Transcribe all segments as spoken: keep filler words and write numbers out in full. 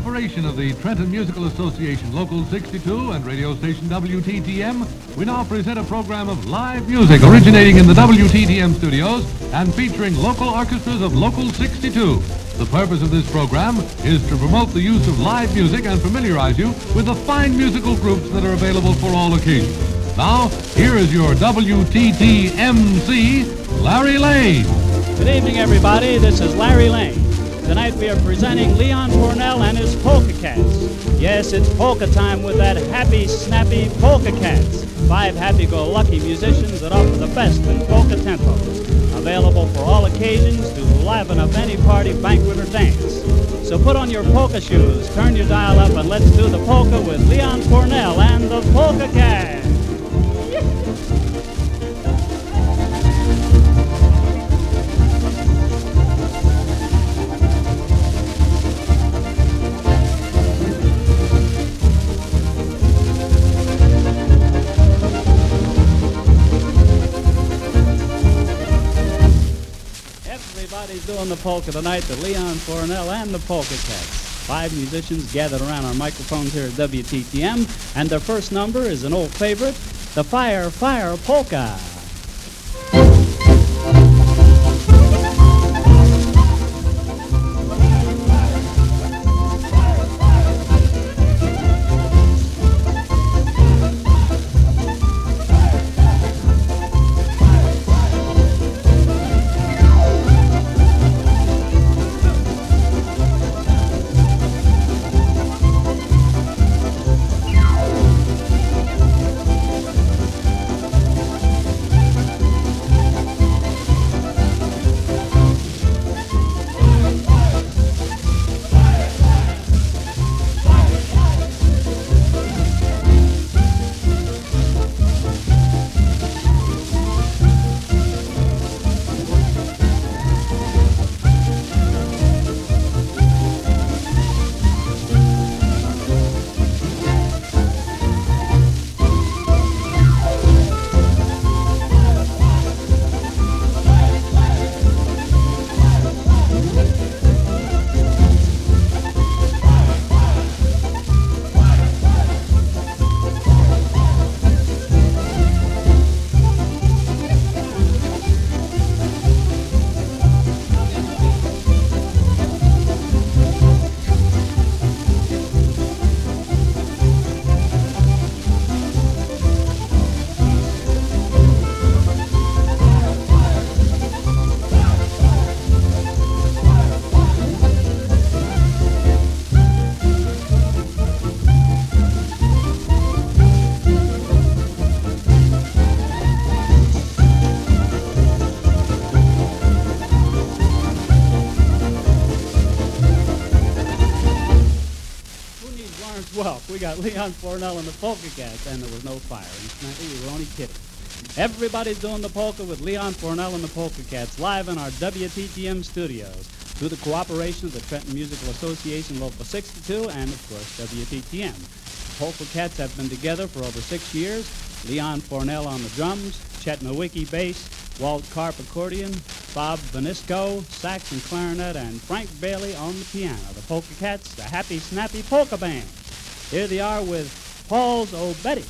cooperation of the Trenton Musical Association, Local sixty-two, and radio station W T T M, we now present a program of live music originating in the W T T M studios and featuring local orchestras of Local sixty-two. The purpose of this program is to promote the use of live music and familiarize you with the fine musical groups that are available for all occasions. Now, here is your W T T M C, Larry Lane. Good evening, everybody. This is Larry Lane. Tonight we are presenting Leon Pornell and his Polka Cats. Yes, it's polka time with that happy, snappy Polka Cats. Five happy-go-lucky musicians that offer the best in polka tempos. Available for all occasions to liven up any party, banquet, or dance. So put on your polka shoes, turn your dial up, and let's do the polka with Leon Pornell and the Polka Cats. Everybody's doing the polka tonight, the Leon Pornell and the Polka Cats. Five musicians gathered around our microphones here at W T T M, and their first number is an old favorite, the Fire, Fire Polka. Well, we got Leon Pornell and the Polka Cats, and there was no fire. And Snappy, we were only kidding. Everybody's doing the polka with Leon Pornell and the Polka Cats live in our W T T M studios through the cooperation of the Trenton Musical Association, Local sixty-two, and, of course, W T T M. The Polka Cats have been together for over six years. Leon Pornell on the drums, Chet Nowicki bass, Walt Karp accordion, Bob Vanisco, sax and clarinet, and Frank Bailey on the piano. The Polka Cats, the Happy Snappy Polka Band. Here they are with Paul's O Betty.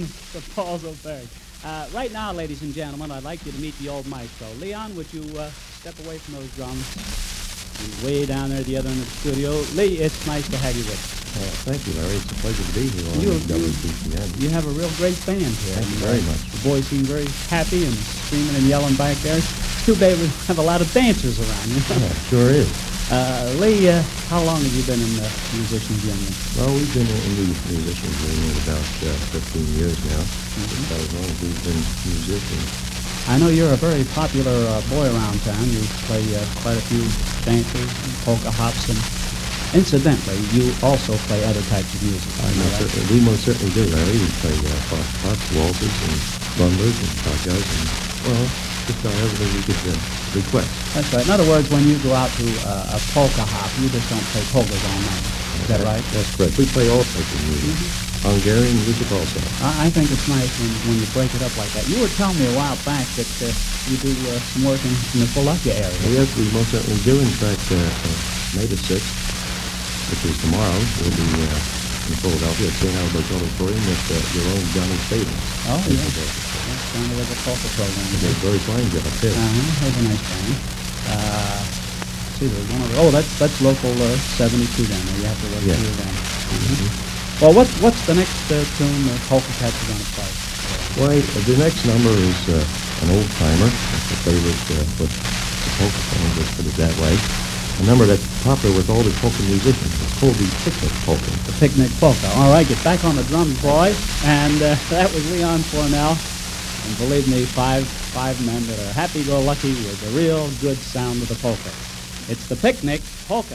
the balls of Berg. Uh, right now, ladies and gentlemen, I'd like you to meet the old maestro. Leon, would you uh, step away from those drums? You're way down there at the other end of the studio. Lee, it's nice to have you with us. Uh, thank you, Larry. It's a pleasure to be here on You- W T T M. You have a real great band here. Thank you And, uh, very much. The boys seem very happy and screaming and yelling back there. It's too bad we have a lot of dancers around. You know? Yeah, sure is. Uh, Lee, uh, how long have you been in the Musicians Union? Well, we've been in the musicians union about uh, fifteen years now. Mhm. About as long as we've been musicians. I know you're a very popular uh, boy around town. You play uh, quite a few dances and polka hops, and incidentally, you also play other types of music. I most certainly, we most certainly do, Larry. We play uh, foxtrots, waltzes, and rumblers, and polkas, and, well, just about everything we could uh, request. That's right. In other words, when you go out to uh, a polka hop, you just don't play polkas all night. Is that right? That's correct. We play all types of music. Hungarian music also. I, I think it's nice when, when you break it up like that. You were telling me a while back that uh, you do uh, some work in, in the Philadelphia area. Yes, we most certainly do. In fact, uh, uh, May the sixth, which is tomorrow, we'll be uh, in Philadelphia at Saint Albert's Auditorium with uh, your own Johnny Stevens. Oh, in yeah. Philadelphia. That's kind of like a polka program. He does a very fine job, too. Uh-huh. That's a nice band. Uh, see, there's one of the, oh, that's that's local uh, seventy-two then. You have to look Yeah. through them. Mm-hmm. Well, what's what's the next uh, tune the Polka Cats are going to play? Why, uh, the next number is uh, an old timer. It's a favorite uh, with the polka fans, let's put it that way. A number that's popular with all the polka musicians. It's called the Picnic Polka. The Picnic Polka. All right, get back on the drums, boys. And uh, that was Leon Fornell. And believe me, five five men that are happy-go-lucky with the real good sound of the polka. It's the Picnic Polka.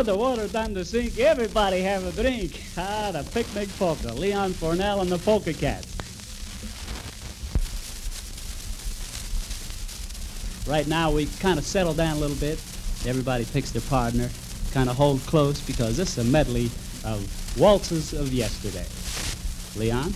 More the water than the sink. Everybody have a drink. Ah, the picnic polka. Leon Fornell and the Polka Cats. Right now, we kind of settle down a little bit. Everybody picks their partner. Kind of hold close because this is a medley of waltzes of yesterday. Leon?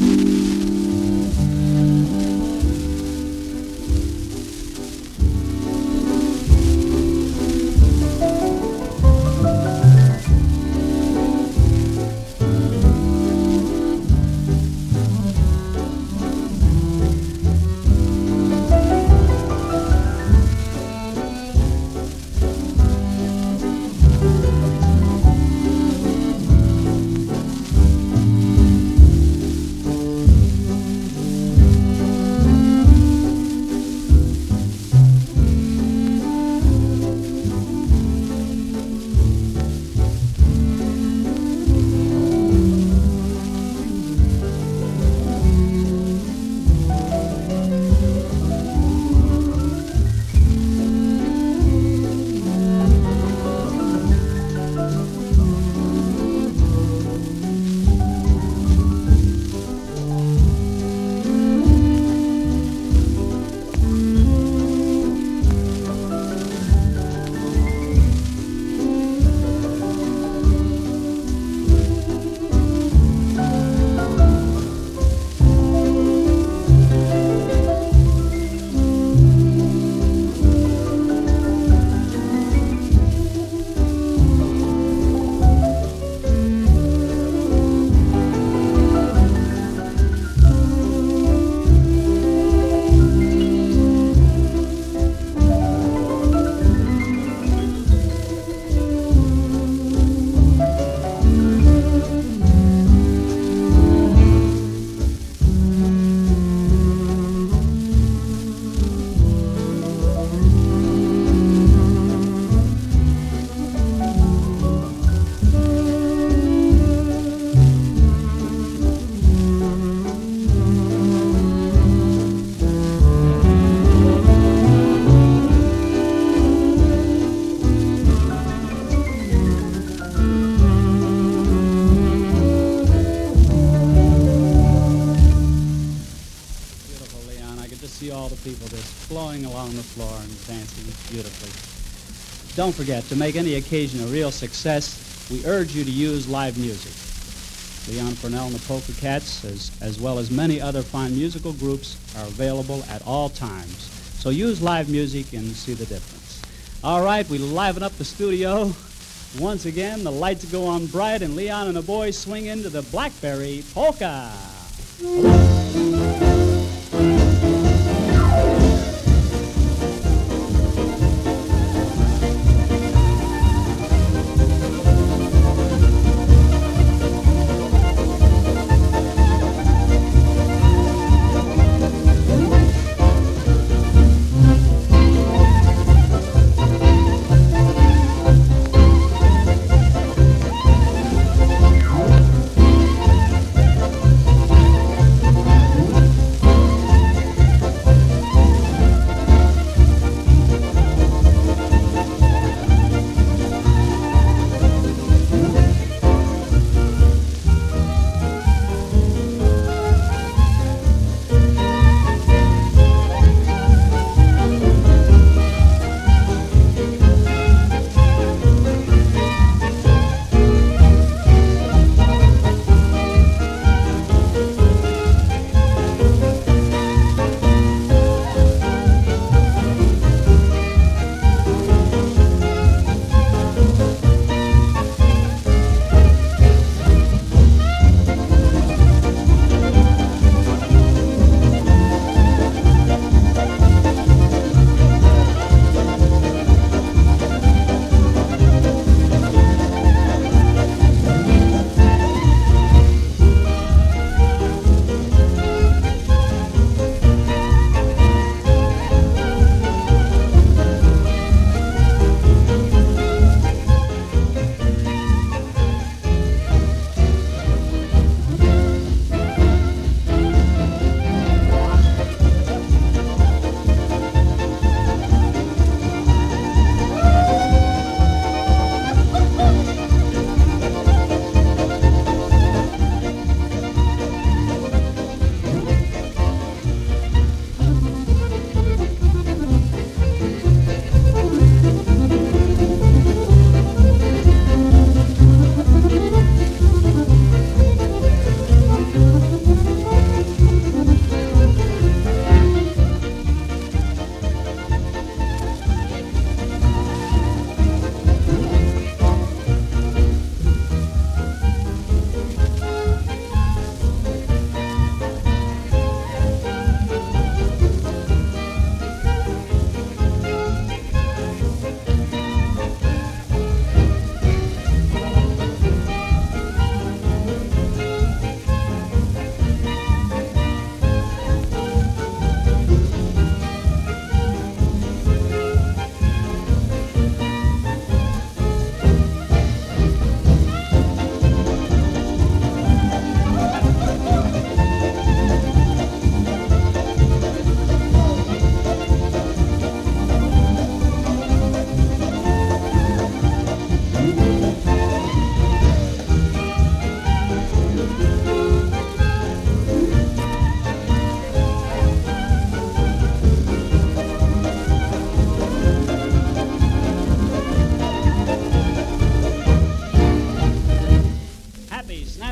People just flowing along the floor and dancing beautifully. Don't forget, to make any occasion a real success, we urge you to use live music. Leon Fornell and the Polka Cats, as, as well as many other fine musical groups, are available at all times. So use live music and see the difference. All right, we liven up the studio. Once again, the lights go on bright, and Leon and the boys swing into the Blackberry Polka.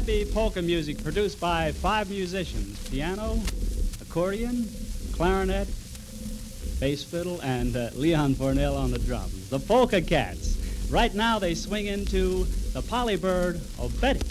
snappy polka music produced by five musicians: piano, accordion, clarinet, bass fiddle, and uh, Leon Fornell on the drums. The Polka Cats. Right now they swing into the Polly Bird of Betty.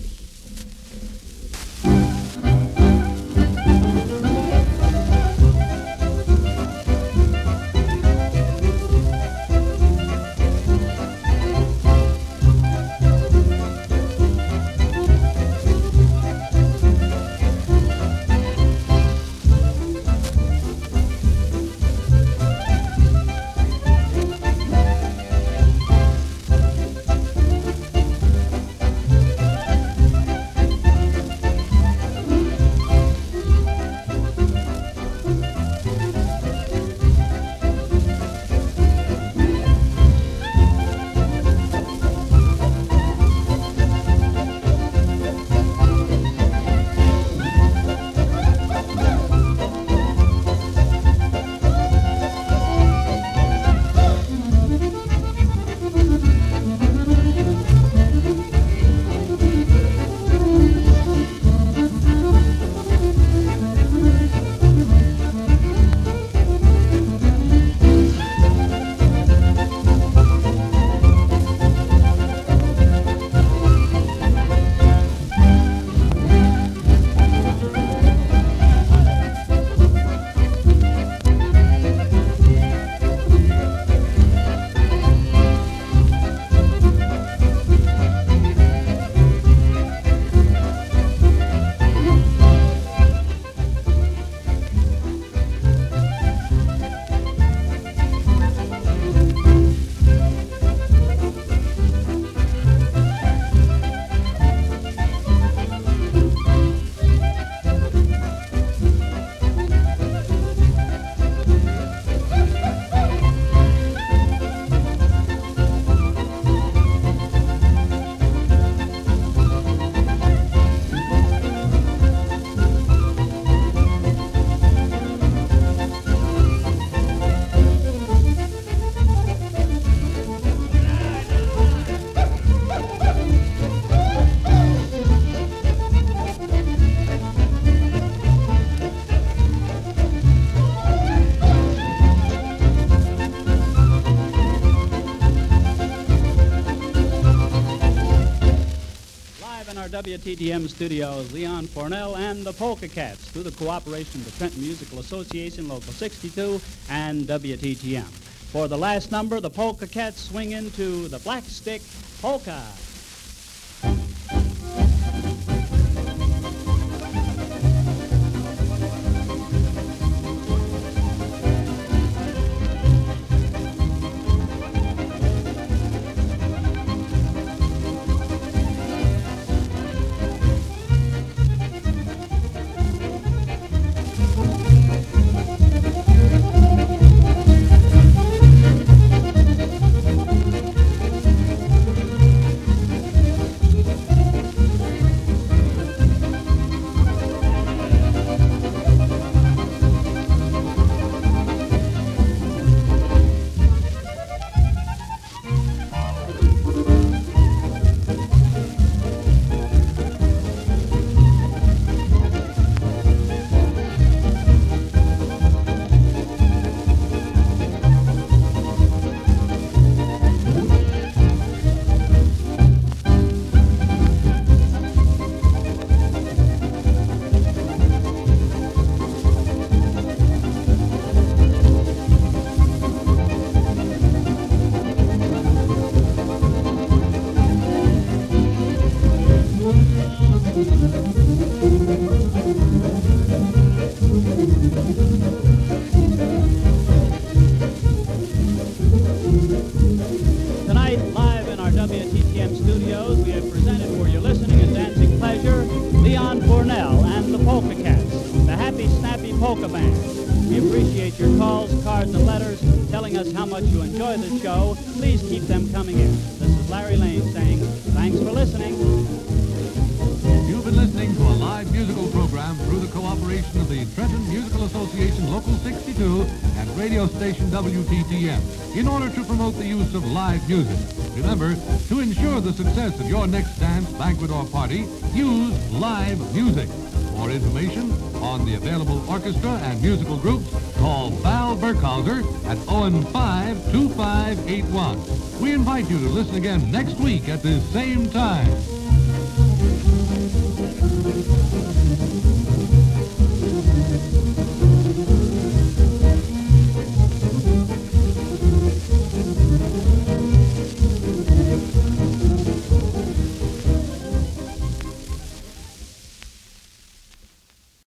W T T M studios, Leon Fornell and the Polka Cats, through the cooperation of the Trenton Musical Association, Local sixty-two, and W T T M. For the last number, the Polka Cats swing into the Black Stick Polka. Polka Band. We appreciate your calls, cards, and letters telling us how much you enjoy the show. Please keep them coming in. This is Larry Lane saying thanks for listening. You've been listening to a live musical program program through the cooperation of the Trenton Musical Association Local sixty-two and radio station W T T M in order to promote the use of live music. Remember, to ensure the success of your next dance, banquet, or party, use live music. For information on the available orchestra and musical groups, call Val Burkhauser at oh one five, two five eight one. We invite you to listen again next week at this same time.